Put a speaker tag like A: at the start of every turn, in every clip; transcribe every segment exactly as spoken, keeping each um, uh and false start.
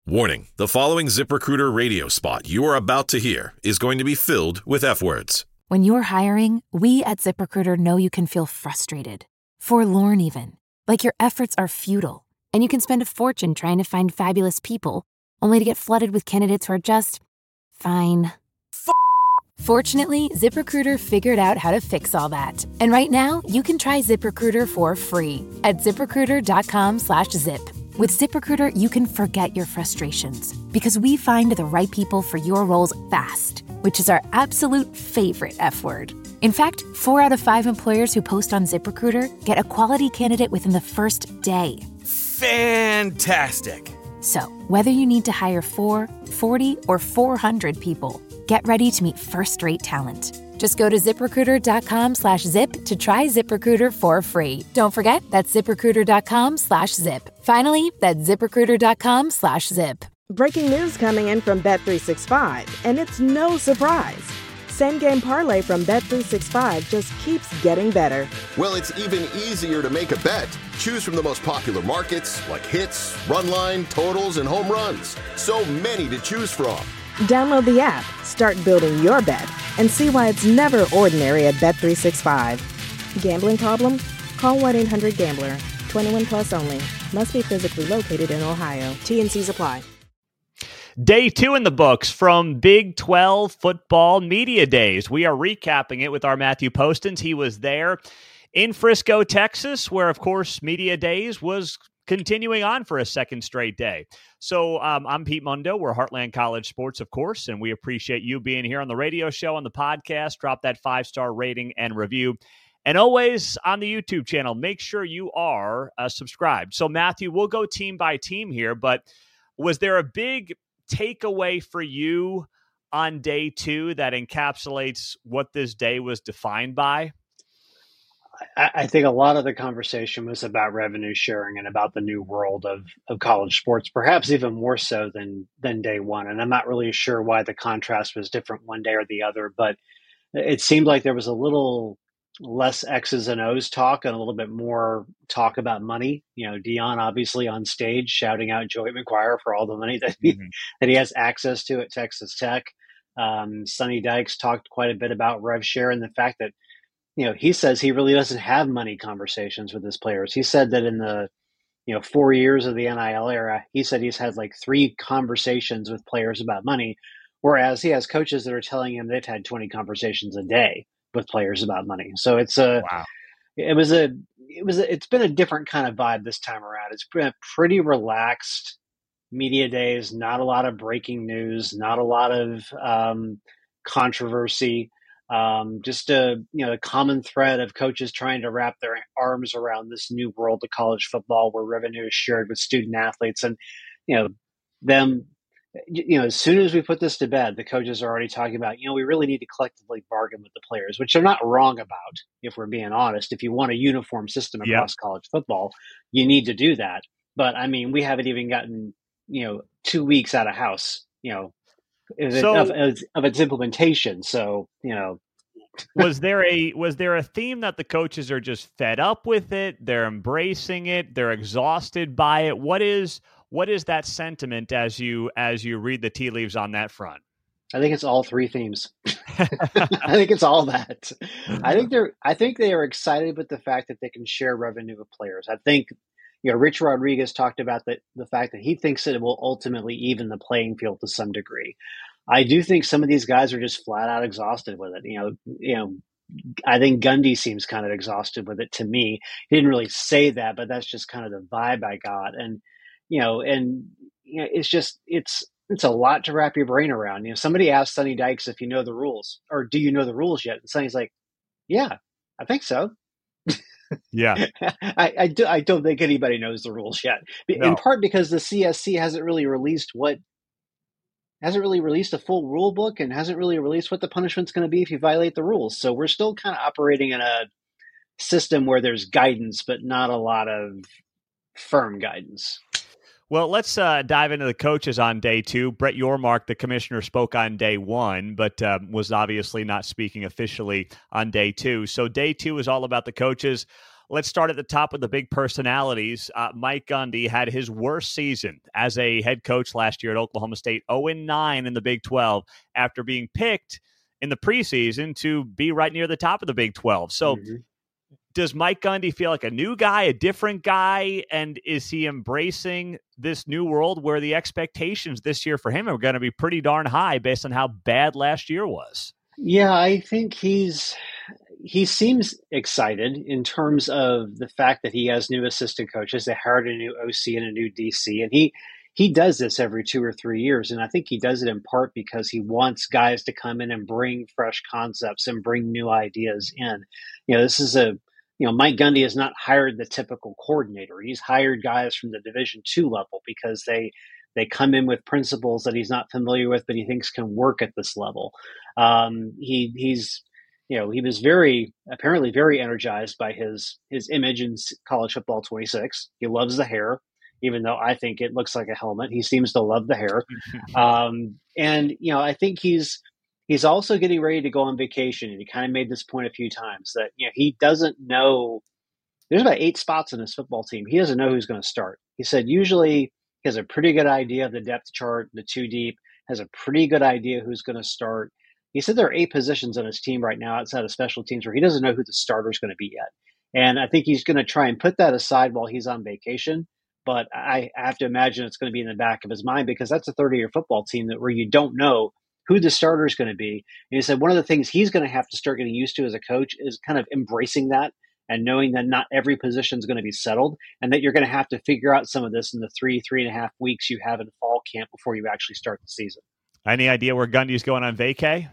A: Warning, the following ZipRecruiter radio spot you are about to hear is going to be filled with F-words.
B: When you're hiring, we at ZipRecruiter know you can feel frustrated, forlorn even, like your efforts are futile, and you can spend a fortune trying to find fabulous people, only to get flooded with candidates who are just fine. F- Fortunately, ZipRecruiter figured out how to fix all that. And right now, you can try ZipRecruiter for free at ZipRecruiter.com slash zip. With ZipRecruiter, you can forget your frustrations because we find the right people for your roles fast, which is our absolute favorite F word. In fact, four out of five employers who post on ZipRecruiter get a quality candidate within the first day.
C: Fantastic.
B: So, whether you need to hire four, forty, or four hundred people, get ready to meet first-rate talent. Just go to ZipRecruiter.com slash zip to try ZipRecruiter for free. Don't forget, that's ZipRecruiter.com slash zip. Finally, that's ZipRecruiter.com slash zip.
D: Breaking news coming in from Bet three sixty-five, and it's no surprise. Same Game Parlay from Bet three sixty-five just keeps getting better.
E: Well, it's even easier to make a bet. Choose from the most popular markets like hits, run line, totals, and home runs. So many to choose from.
D: Download the app, start building your bet, and see why it's never ordinary at Bet three sixty-five. Gambling problem? Call one eight hundred gambler. twenty-one plus only. Must be physically located in Ohio. T and C's apply.
F: Day two in the books from Big twelve football media days. We are recapping it with our Matthew Postins. He was there in Frisco, Texas, where, of course, media days was continuing on for a second straight day. So um, I'm Pete Mundo. We're Heartland College Sports, of course, and we appreciate you being here on the radio show, on the podcast. Drop that five-star rating and review. And always on the YouTube channel, make sure you are uh, subscribed. So, Matthew, we'll go team by team here, but was there a big takeaway for you on day two that encapsulates what this day was defined by?
G: I, I think a lot of the conversation was about revenue sharing and about the new world of, of college sports, perhaps even more so than than day one. And I'm not really sure why the contrast was different one day or the other, but it seemed like there was a little less X's and O's talk and a little bit more talk about money. You know, Deion obviously on stage shouting out Joey McGuire for all the money that he, mm-hmm. that he has access to at Texas Tech. Um, Sonny Dykes talked quite a bit about rev share and the fact that, you know, he says he really doesn't have money conversations with his players. He said that in the, you know, four years of the N I L era, he said he's had like three conversations with players about money, whereas he has coaches that are telling him they've had twenty conversations a day with players about money. So it's a, wow. it was a, it was, a, it's been a different kind of vibe this time around. It's been a pretty relaxed media days, not a lot of breaking news, not a lot of um, controversy. Um, just a, you know, a common thread of coaches trying to wrap their arms around this new world of college football where revenue is shared with student athletes. And, you know, them, you know, as soon as we put this to bed, the coaches are already talking about, you know, we really need to collectively bargain with the players, which they're not wrong about, if we're being honest. If you want a uniform system across yep. college football, you need to do that. But I mean, we haven't even gotten, you know, two weeks out of house, you know, So, of, of, of its implementation. So, you know,
F: was there a was there a theme that the coaches are just fed up with it? They're embracing it. They're exhausted by it. What is what is that sentiment as you as you read the tea leaves on that front?
G: I think it's all three themes. I think it's all that. I think they're I think they are excited with the fact that they can share revenue with players. I think, you know, Rich Rodriguez talked about the, the fact that he thinks that it will ultimately even the playing field to some degree. I do think some of these guys are just flat out exhausted with it. You know, you know, I think Gundy seems kind of exhausted with it to me. He didn't really say that, but that's just kind of the vibe I got. And, you know, and you know, it's just, it's, it's a lot to wrap your brain around. You know, somebody asked Sonny Dykes if you know the rules or do you know the rules yet? And Sonny's like, yeah, I think so.
F: Yeah,
G: I, I, do, I don't think anybody knows the rules yet. No. In part because the C S C hasn't really released what hasn't really released a full rule book and hasn't really released what the punishment's going to be if you violate the rules. So we're still kind of operating in a system where there's guidance, but not a lot of firm guidance.
F: Well, let's uh, dive into the coaches on day two. Brett Yormark, the commissioner, spoke on day one, but um, was obviously not speaking officially on day two. So day two is all about the coaches. Let's start at the top with the big personalities. Uh, Mike Gundy had his worst season as a head coach last year at Oklahoma State, oh and nine in the Big twelve after being picked in the preseason to be right near the top of the Big twelve. So mm-hmm. does Mike Gundy feel like a new guy, a different guy, and is he embracing this new world where the expectations this year for him are going to be pretty darn high based on how bad last year was?
G: Yeah, I think he's he seems excited in terms of the fact that he has new assistant coaches. They hired a new O C and a new D C, and he he does this every two or three years. And I think he does it in part because he wants guys to come in and bring fresh concepts and bring new ideas in. You know, this is a you know Mike Gundy has not hired the typical coordinator. He's hired guys from the Division two level because they they come in with principles that he's not familiar with, but he thinks can work at this level. Um, he he's You know, he was very, apparently very energized by his his image in College Football twenty-six. He loves the hair, even though I think it looks like a helmet. He seems to love the hair. um, and, you know, I think he's he's also getting ready to go on vacation. And he kind of made this point a few times that, you know, he doesn't know. There's about eight spots in his football team. He doesn't know who's going to start. He said usually he has a pretty good idea of the depth chart, the two deep, has a pretty good idea who's going to start. He said there are eight positions on his team right now outside of special teams where he doesn't know who the starter is going to be yet. And I think he's going to try and put that aside while he's on vacation. But I have to imagine it's going to be in the back of his mind because that's a thirty-year football team that where you don't know who the starter is going to be. And he said one of the things he's going to have to start getting used to as a coach is kind of embracing that and knowing that not every position is going to be settled and that you're going to have to figure out some of this in the three, three and a half weeks you have in fall camp before you actually start the season.
F: Any idea where Gundy's going on vacay?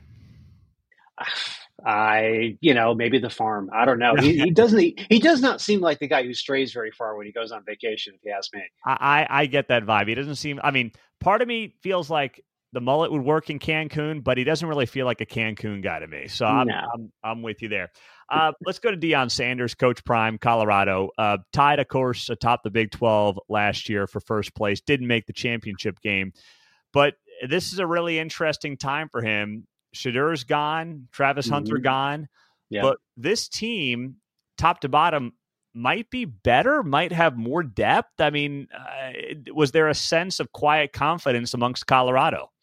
G: I, you know, maybe the farm. I don't know. He, he doesn't. He, he does not seem like the guy who strays very far when he goes on vacation. If you ask me,
F: I, I get that vibe. He doesn't seem. I mean, part of me feels like the mullet would work in Cancun, but he doesn't really feel like a Cancun guy to me. So I'm,
G: no.
F: I'm, I'm with you there. Uh, let's go to Deion Sanders, Coach Prime, Colorado. Uh, tied, of course, atop the Big twelve last year for first place. Didn't make the championship game, but this is a really interesting time for him. Shedur's gone, Travis mm-hmm. Hunter gone,
G: yeah.
F: but this team, top to bottom, might be better, might have more depth. I mean, uh, was there a sense of quiet confidence amongst Colorado?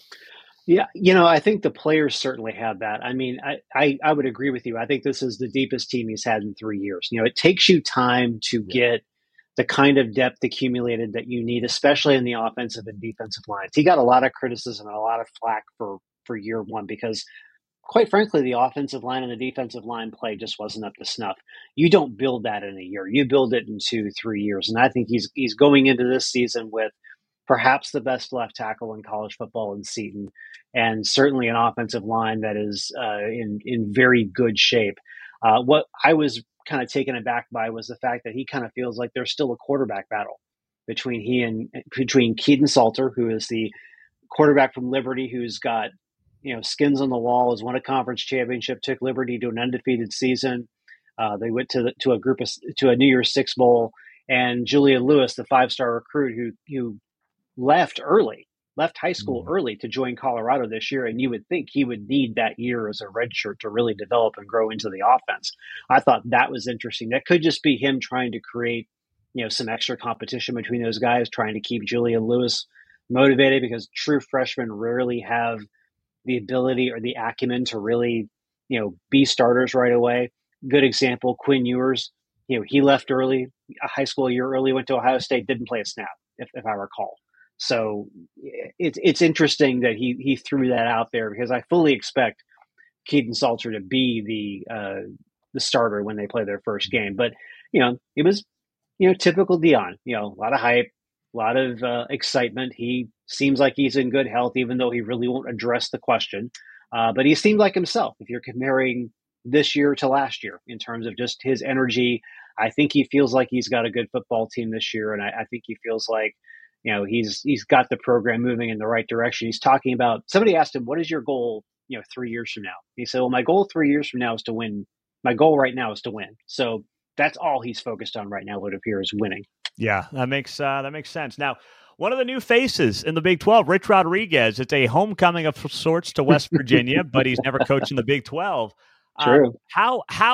G: Yeah, you know, I think the players certainly have that. I mean, I, I, I would agree with you. I think this is the deepest team he's had in three years. You know, it takes you time to yeah. get the kind of depth accumulated that you need, especially in the offensive and defensive lines. He got a lot of criticism and a lot of flack for for year one because, quite frankly, the offensive line and the defensive line play just wasn't up to snuff. You don't build that in a year. You build it in two, three years. And I think he's he's going into this season with perhaps the best left tackle in college football in Seton, and certainly an offensive line that is uh, in, in very good shape. Uh, what I was kind of taken aback by was the fact that he kind of feels like there's still a quarterback battle between he and between Keaton Salter, who is the quarterback from Liberty, who's got you know, skins on the wall, has won a conference championship, took Liberty to an undefeated season. Uh, they went to the, to a group of, to a New Year's Six bowl, and Julian Lewis, the five-star recruit who who left early, left high school mm-hmm. early to join Colorado this year. And you would think he would need that year as a redshirt to really develop and grow into the offense. I thought that was interesting. That could just be him trying to create, you know, some extra competition between those guys, trying to keep Julian Lewis motivated because true freshmen rarely have the ability or the acumen to really, you know, be starters right away. Good example, Quinn Ewers, you know, he left early, a high school year early, went to Ohio State, didn't play a snap, if, if I recall. So it's it's interesting that he he threw that out there because I fully expect Keaton Salter to be the uh, the starter when they play their first game. But, you know, it was, you know, typical Deion, you know, a lot of hype, a lot of uh, excitement. He seems like he's in good health, even though he really won't address the question. Uh, but he seemed like himself. If you're comparing this year to last year in terms of just his energy, I think he feels like he's got a good football team this year. And I, I think he feels like, you know, he's he's got the program moving in the right direction. He's talking about, somebody asked him, what is your goal, you know, three years from now? He said, well, my goal three years from now is to win. My goal right now is to win. So that's all he's focused on right now, what appears, winning.
F: Yeah, that makes uh, that makes sense. Now, one of the new faces in the Big twelve, Rich Rodriguez. It's a homecoming of sorts to West Virginia, but he's never coached in the Big twelve.
G: True.
F: Um, how how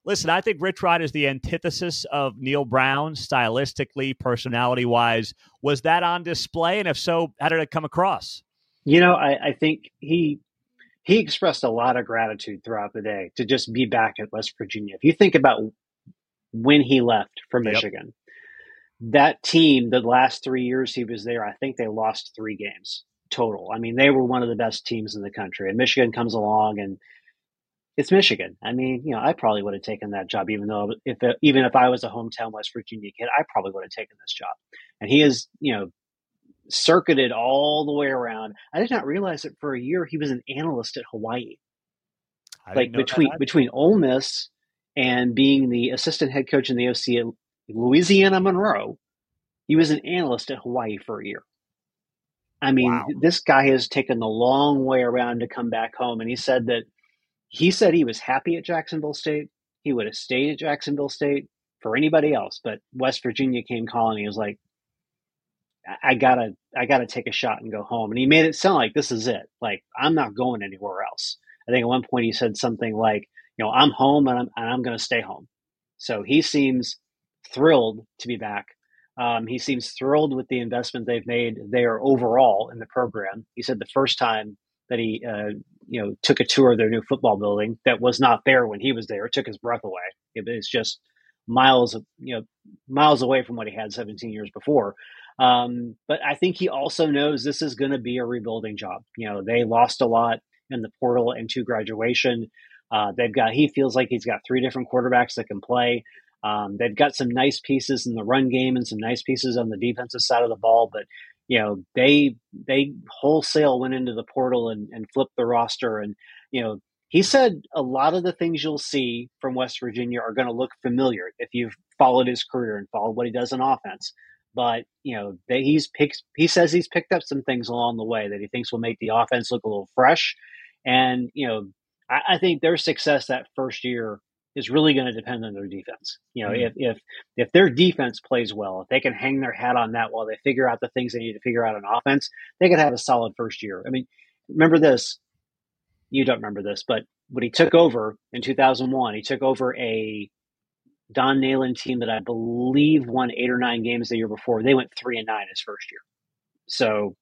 F: Listen, I think Rich Rod is the antithesis of Neil Brown, stylistically, personality-wise. Was that on display? And if so, how did it come across?
G: You know, I, I think he he expressed a lot of gratitude throughout the day to just be back at West Virginia. If you think about when he left for Michigan, yep. That team, the last three years he was there, I think they lost three games total. I mean, they were one of the best teams in the country. And Michigan comes along, and it's Michigan. I mean, you know, I probably would have taken that job, even though if even if I was a hometown West Virginia kid, I probably would have taken this job. And he is, you know, circuited all the way around. I did not realize that for a year he was an analyst at Hawaii. Like between between Ole Miss and being the assistant head coach in the O C at Louisiana Monroe, he was an analyst at Hawaii for a year. I mean, wow. This guy has taken the long way around to come back home. And he said that he said he was happy at Jacksonville State. He would have stayed at Jacksonville State for anybody else, but West Virginia came calling. He was like, I gotta, I gotta take a shot and go home. And he made it sound like this is it. Like, I'm not going anywhere else. I think at one point he said something like, you know, I'm home and I'm, and I'm going to stay home. So he seems thrilled to be back. Um, he seems thrilled with the investment they've made there overall in the program. He said the first time that he, uh, you know, took a tour of their new football building that was not there when he was there, it took his breath away. It, it's just miles, you know, miles away from what he had seventeen years before. Um, but I think he also knows this is going to be a rebuilding job. You know, they lost a lot in the portal and to graduation. Uh, they've got, he feels like he's got three different quarterbacks that can play. Um, they've got some nice pieces in the run game and some nice pieces on the defensive side of the ball, but you know, they, they wholesale went into the portal and, and flipped the roster. And, you know, he said a lot of the things you'll see from West Virginia are going to look familiar if you've followed his career and followed what he does in offense. But, you know, they, he's picked, he says he's picked up some things along the way that he thinks will make the offense look a little fresh. And, you know, I, I think their success that first year is really going to depend on their defense. You know, mm-hmm. if, if, if their defense plays well, if they can hang their hat on that while they figure out the things they need to figure out on offense, they could have a solid first year. I mean, remember this, you don't remember this, but when he took over in two thousand one, he took over a Don Nalen team that I believe won eight or nine games the year before. They went three and nine his first year. So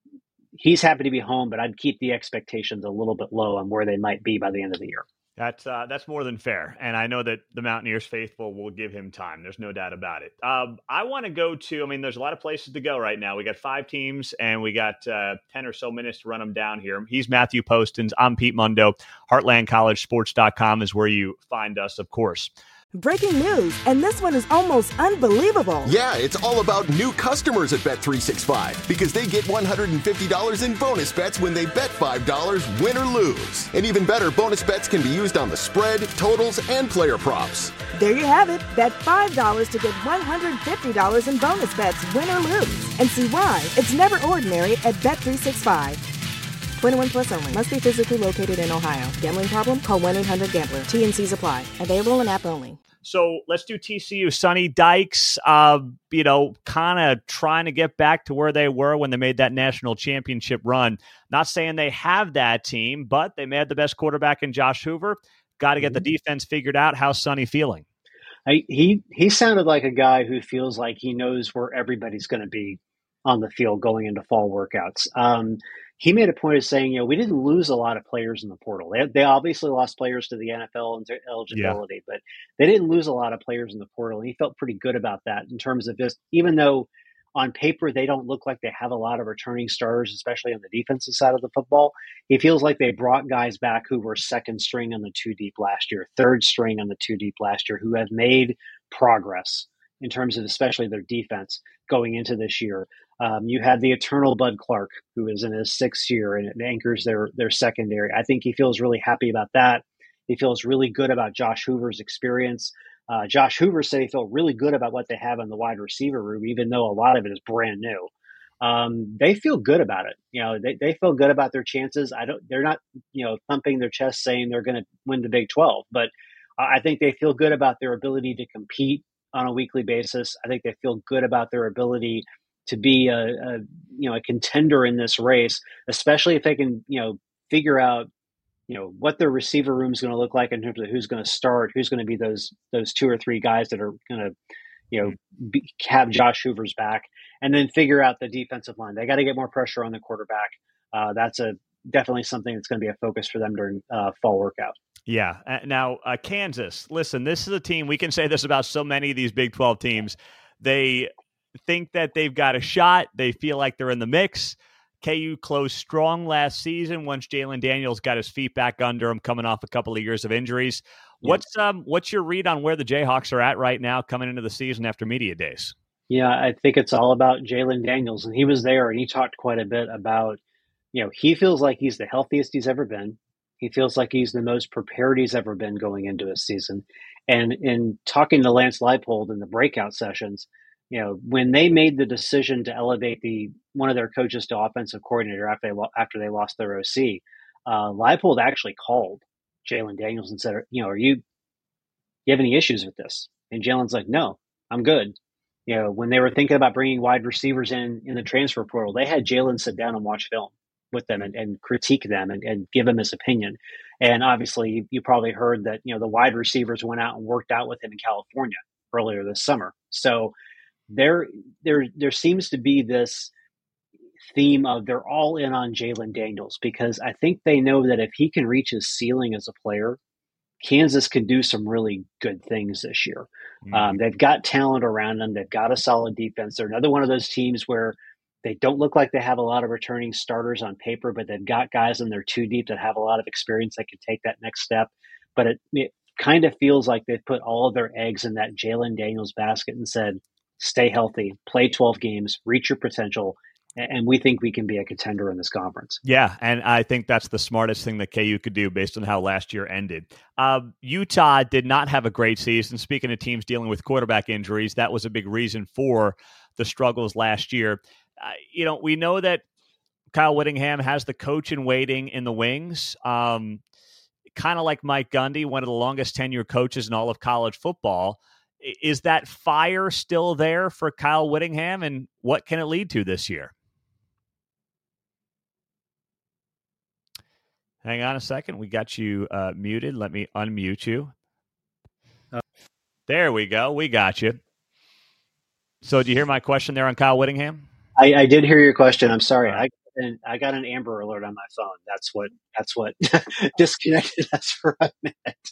G: he's happy to be home, but I'd keep the expectations a little bit low on where they might be by the end of the year.
F: That's uh, that's more than fair. And I know that the Mountaineers faithful will give him time. There's no doubt about it. Um, I want to go to, I mean, there's a lot of places to go right now. We got five teams and we got uh, ten or so minutes to run them down here. He's Matthew Postins. I'm Pete Mundo. Heartland College Sports dot com is where you find us, of course.
D: Breaking news, and this one is almost unbelievable.
E: Yeah, it's all about new customers at Bet three sixty-five because they get one hundred fifty dollars in bonus bets when they bet five dollars, win or lose. And even better, bonus bets can be used on the spread, totals, and player props.
D: There you have it. Bet five dollars to get one hundred fifty dollars in bonus bets, win or lose. And see why it's never ordinary at Bet three sixty-five. twenty-one plus only. Must be physically located in Ohio. Gambling problem? Call one eight hundred gambler. T N Cs apply. Available in app only.
F: So let's do T C U. Sonny Dykes, uh, you know, kind of trying to get back to where they were when they made that national championship run. Not saying they have that team, but they may have the best quarterback in Josh Hoover. Got to get the defense figured out. How's Sonny feeling?
G: I, he he sounded like a guy who feels like he knows where everybody's going to be on the field going into fall workouts. Um, he made a point of saying, you know, we didn't lose a lot of players in the portal. They, they obviously lost players to the N F L and their eligibility, yeah. but they didn't lose a lot of players in the portal. And he felt pretty good about that in terms of just, even though on paper they don't look like they have a lot of returning starters, especially on the defensive side of the football, he feels like they brought guys back who were second string on the two deep last year, third string on the two deep last year, who have made progress in terms of especially their defense going into this year. Um, you had the eternal Bud Clark, who is in his sixth year and it anchors their their secondary. I think he feels really happy about that. He feels really good about Josh Hoover's experience. Uh, Josh Hoover said he felt really good about what they have in the wide receiver room, even though a lot of it is brand new. Um, they feel good about it. You know, they, they feel good about their chances. I don't. They're not, you know, thumping their chest saying they're going to win the Big twelve, but I think they feel good about their ability to compete on a weekly basis. I think they feel good about their ability to be a, a you know a contender in this race, especially if they can you know figure out you know, what their receiver room is going to look like in terms of who's going to start, who's going to be those those two or three guys that are going to, you know, be, have Josh Hoover's back, and then figure out the defensive line. They got to get more pressure on the quarterback. Uh, that's a definitely something that's going to be a focus for them during uh, fall workout.
F: Yeah. Uh, now, uh, Kansas, listen, this is a team, we can say this about so many of these Big twelve teams. They think that they've got a shot. They feel like they're in the mix. K U closed strong last season once Jalen Daniels got his feet back under him, coming off a couple of years of injuries. Yeah. What's um what's your read on where the Jayhawks are at right now coming into the season after media days?
G: Yeah, I think it's all about Jalen Daniels, and he was there and he talked quite a bit about, you know, he feels like he's the healthiest he's ever been. He feels like he's the most prepared he's ever been going into a season. And in talking to Lance Leipold in the breakout sessions, you know, when they made the decision to elevate the one of their coaches to offensive coordinator after they after they lost their O C, uh, Leipold actually called Jalen Daniels and said, you know, are you, you have any issues with this? And Jalen's like, no, I'm good. You know, when they were thinking about bringing wide receivers in in the transfer portal, they had Jalen sit down and watch film with them and, and critique them and, and give him his opinion. And obviously, you, you probably heard that, you know, the wide receivers went out and worked out with him in California earlier this summer. So there, there, there seems to be this theme of they're all in on Jalen Daniels, because I think they know that if he can reach his ceiling as a player, Kansas can do some really good things this year. Mm-hmm. Um, they've got talent around them. They've got a solid defense. They're another one of those teams where they don't look like they have a lot of returning starters on paper, but they've got guys in their two deep that have a lot of experience that can take that next step. But it, it kind of feels like they've put all of their eggs in that Jalen Daniels basket and said, stay healthy, play twelve games, reach your potential, and we think we can be a contender in this conference.
F: Yeah, and I think that's the smartest thing that K U could do based on how last year ended. Uh, Utah did not have a great season. Speaking of teams dealing with quarterback injuries, that was a big reason for the struggles last year. Uh, you know, we know that Kyle Whittingham has the coach in waiting in the wings, um, kind of like Mike Gundy, one of the longest tenured coaches in all of college football. Is that fire still there for Kyle Whittingham, and what can it lead to this year? Hang on a second. We got you uh, muted. Let me unmute you. Uh, there we go. We got you. So, do you hear my question there on Kyle Whittingham?
G: I, I did hear your question. I'm sorry. Right. I I got an Amber Alert on my phone. That's what that's what disconnected us for a minute.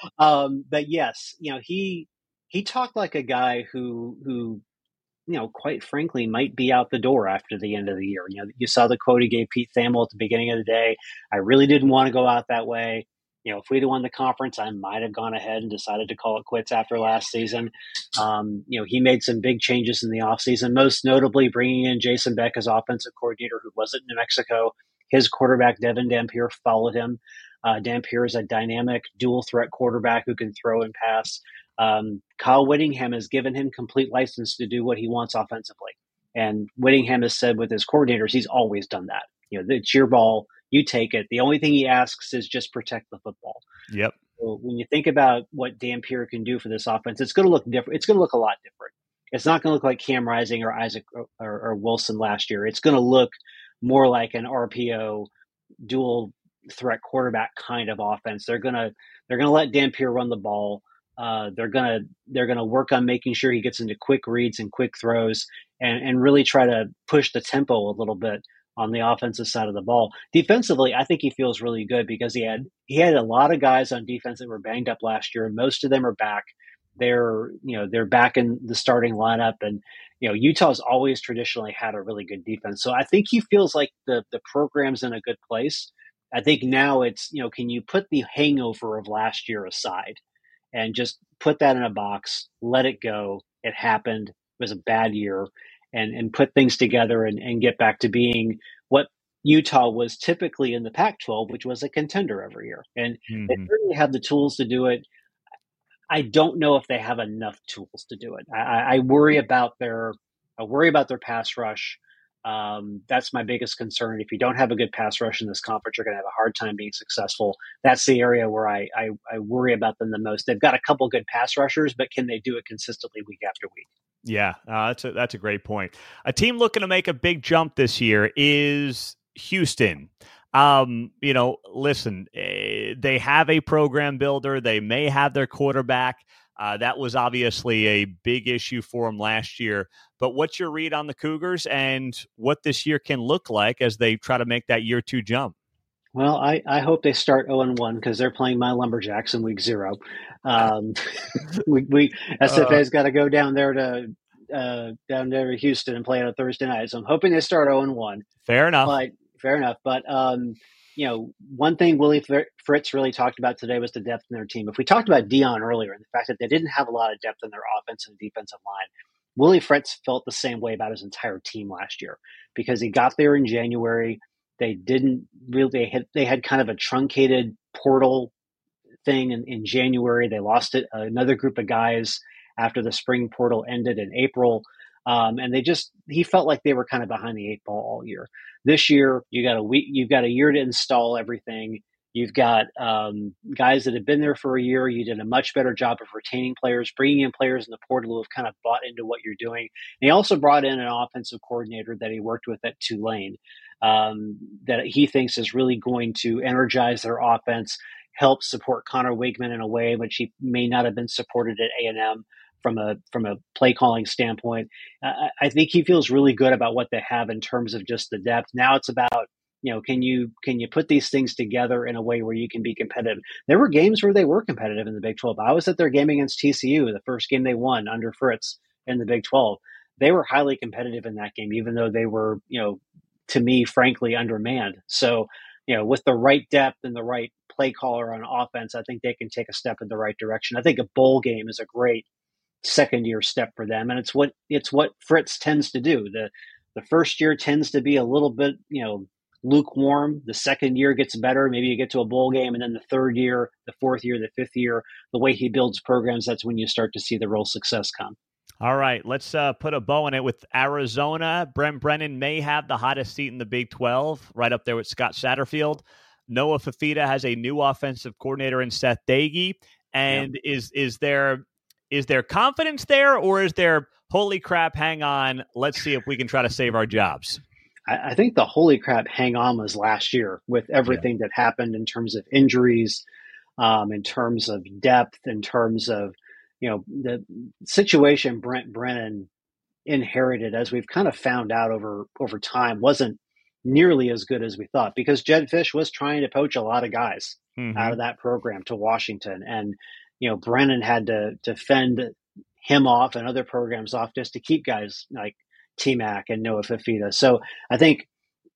G: Um, but yes, you know, he he talked like a guy who who. you know, quite frankly, might be out the door after the end of the year. You know, you saw the quote he gave Pete Thamel at the beginning of the day. I really didn't want to go out that way. You know, if we'd have won the conference, I might have gone ahead and decided to call it quits after last season. Um, you know, he made some big changes in the offseason, most notably bringing in Jason Beck as offensive coordinator, who was at New Mexico. His quarterback, Devin Dampier, followed him. Uh, Dampier is a dynamic dual threat quarterback who can throw and pass. Um, Kyle Whittingham has given him complete license to do what he wants offensively. And Whittingham has said with his coordinators, he's always done that. You know, it's your ball, you take it. The only thing he asks is just protect the football.
F: Yep.
G: So when you think about what Dampier can do for this offense, it's going to look different. It's going to look a lot different. It's not going to look like Cam Rising or Isaac or, or, or Wilson last year. It's going to look more like an R P O dual threat quarterback kind of offense. They're going to, they're going to let Dampier run the ball. Uh, they're gonna they're gonna work on making sure he gets into quick reads and quick throws, and, and really try to push the tempo a little bit on the offensive side of the ball. Defensively, I think he feels really good because he had he had a lot of guys on defense that were banged up last year. Most of them are back. They're you know they're back in the starting lineup, and you know Utah's always traditionally had a really good defense. So I think he feels like the the program's in a good place. I think now it's you know can you put the hangover of last year aside and just put that in a box, let it go. It happened. It was a bad year, and, and put things together and, and get back to being what Utah was typically in the Pac twelve, which was a contender every year. And mm-hmm. they certainly have the tools to do it. I don't know if they have enough tools to do it. I, I worry about their, I worry about their pass rush. Um, that's my biggest concern. If you don't have a good pass rush in this conference, you're going to have a hard time being successful. That's the area where I, I, I worry about them the most. They've got a couple good pass rushers, but can they do it consistently week after week?
F: Yeah, uh, that's a, that's a great point. A team looking to make a big jump this year is Houston. Um, you know, listen, uh, they have a program builder. They may have their quarterback. Uh, that was obviously a big issue for them last year. But what's your read on the Cougars and what this year can look like as they try to make that year two jump?
G: Well, I, I hope they start oh and one because they're playing my Lumberjacks in week zero. Um, we, we S F A's uh, got to go down there to uh, down there to Houston and play on a Thursday night. So I'm hoping they start oh and one.
F: Fair enough.
G: But fair enough. But um, you know, one thing Willie Fritz really talked about today was the depth in their team. If we talked about Dion earlier and the fact that they didn't have a lot of depth in their offensive and defensive line, Willie Fritz felt the same way about his entire team last year because he got there in January. They didn't really, they had, they had kind of a truncated portal thing in, in January. They lost it, another group of guys after the spring portal ended in April. Um, and they just, he felt like they were kind of behind the eight ball all year. This year, you got a week, you've got a year to install everything. You've got um, guys that have been there for a year. You did a much better job of retaining players, bringing in players in the portal who have kind of bought into what you're doing. And he also brought in an offensive coordinator that he worked with at Tulane um, that he thinks is really going to energize their offense, help support Connor Wigman in a way which he may not have been supported at A and M from a from a play calling standpoint. Uh, I think he feels really good about what they have in terms of just the depth. Now it's about, you know, can you can you put these things together in a way where you can be competitive? There were games where they were competitive in the Big twelve. I was at their game against T C U, the first game they won under Fritz in the Big twelve. They were highly competitive in that game, even though they were, you know, to me, frankly, undermanned. So, you know, with the right depth and the right play caller on offense, I think they can take a step in the right direction. I think a bowl game is a great second year step for them. And it's what it's what Fritz tends to do. The the first year tends to be a little bit, you know, lukewarm. The second year gets better. Maybe you get to a bowl game. And then the third year, the fourth year, the fifth year, the way he builds programs, that's when you start to see the real success come.
F: All right, let's uh, put a bow on it with Arizona. Brent Brennan may have the hottest seat in the Big twelve, right up there with Scott Satterfield. Noah Fifita has a new offensive coordinator in Seth Doege. And yep. is is there is there confidence there, or is there, holy crap, hang on, let's see if we can try to save our jobs?
G: I, I think the holy crap hang on was last year with everything yeah. that happened in terms of injuries, um, in terms of depth, in terms of, you know, the situation Brent Brennan inherited, as we've kind of found out over, over time, wasn't nearly as good as we thought, because Jedd Fisch was trying to poach a lot of guys mm-hmm. out of that program to Washington. And, you know, Brennan had to, to fend him off and other programs off just to keep guys like T-Mac and Noah Fifita. So I think,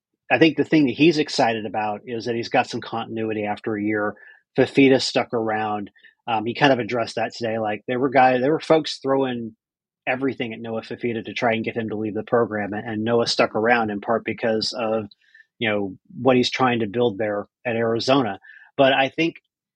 G: I think the thing that he's excited about is that he's got some continuity after a year. Fifita stuck around. Um, he kind of addressed that today. Like there were guys, there were folks throwing everything at Noah Fifita to try and get him to leave the program. And, and Noah stuck around in part because of, you know, what he's trying to build there at Arizona. But I think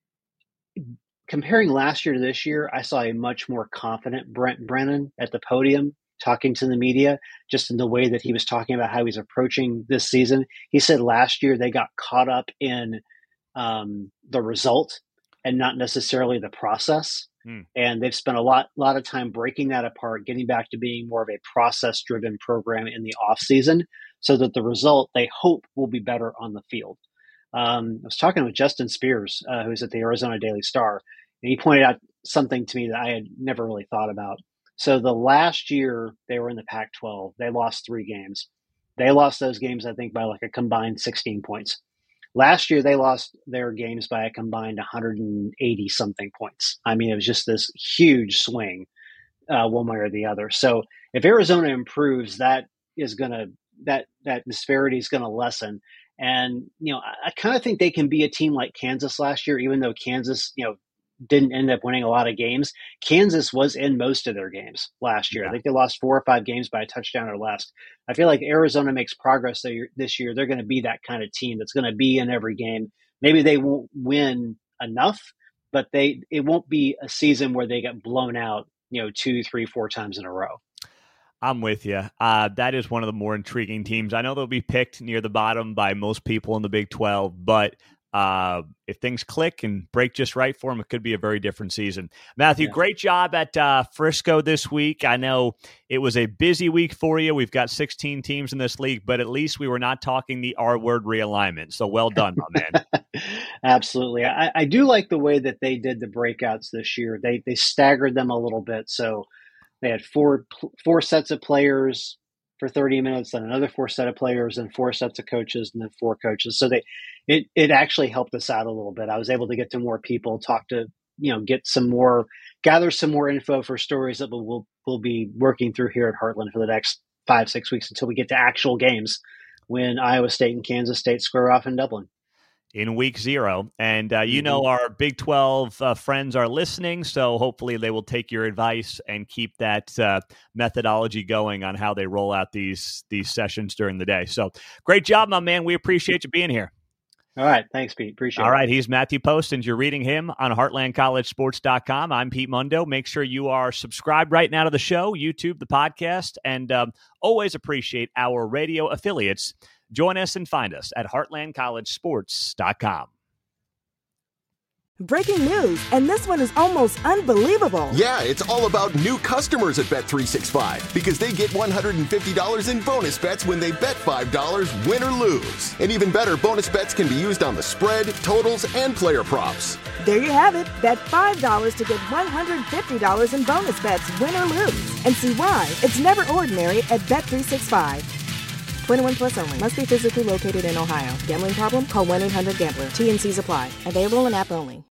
G: comparing last year to this year, I saw a much more confident Brent Brennan at the podium talking to the media, just in the way that he was talking about how he's approaching this season. He said last year they got caught up in um, the result and not necessarily the process. Hmm. And they've spent a lot, lot of time breaking that apart, getting back to being more of a process-driven program in the off season, so that the result they hope will be better on the field. Um, I was talking with Justin Spears, uh, who's at the Arizona Daily Star, and he pointed out something to me that I had never really thought about. So the last year they were in the Pac twelve, they lost three games. They lost those games, I think, by like a combined sixteen points. Last year, they lost their games by a combined one hundred eighty something points. I mean, it was just this huge swing uh, one way or the other. So if Arizona improves, that is going to, that, that disparity is going to lessen. And, you know, I, I kind of think they can be a team like Kansas last year, even though Kansas, you know, didn't end up winning a lot of games. Kansas was in most of their games last year. Yeah. I think they lost four or five games by a touchdown or less. I feel like Arizona makes progress this year. They're going to be that kind of team that's going to be in every game. Maybe they won't win enough, but they it won't be a season where they get blown out, you know, two, three, four times in a row.
F: I'm with you. Uh, that is one of the more intriguing teams. I know they'll be picked near the bottom by most people in the Big twelve, but uh, if things click and break just right for him, it could be a very different season. Matthew, yeah. Great job at uh, Frisco this week. I know it was a busy week for you. We've got sixteen teams in this league, but at least we were not talking the R-word realignment. So well done, my man.
G: Absolutely. I, I do like the way that they did the breakouts this year. They they staggered them a little bit. So they had four four sets of players for thirty minutes, then another four set of players, and four sets of coaches, and then four coaches. So they it it actually helped us out a little bit. I was able to get to more people, talk to, you know, get some more, gather some more info for stories that we'll we'll, we'll be working through here at Heartland for the next five, six weeks until we get to actual games when Iowa State and Kansas State square off in Dublin.
F: In week zero. And uh, you know our Big twelve uh, friends are listening, so hopefully they will take your advice and keep that uh, methodology going on how they roll out these these sessions during the day. So great job, my man. We appreciate you being here.
G: All right. Thanks, Pete. Appreciate
F: All
G: it.
F: All right. He's Matthew Postins. You're reading him on heartland college sports dot com. I'm Pete Mundo. Make sure you are subscribed right now to the show, YouTube, the podcast, and um, always appreciate our radio affiliates. Join us and find us at heartland college sports dot com.
D: Breaking news, and this one is almost unbelievable.
E: Yeah, it's all about new customers at Bet three sixty-five because they get one hundred fifty dollars in bonus bets when they bet five dollars, win or lose. And even better, bonus bets can be used on the spread, totals, and player props.
D: There you have it. Bet five dollars to get one hundred fifty dollars in bonus bets, win or lose. And see why it's never ordinary at Bet three sixty-five. twenty-one plus only. Must be physically located in Ohio. Gambling problem? Call one eight hundred gambler. T and C's apply. Available in app only.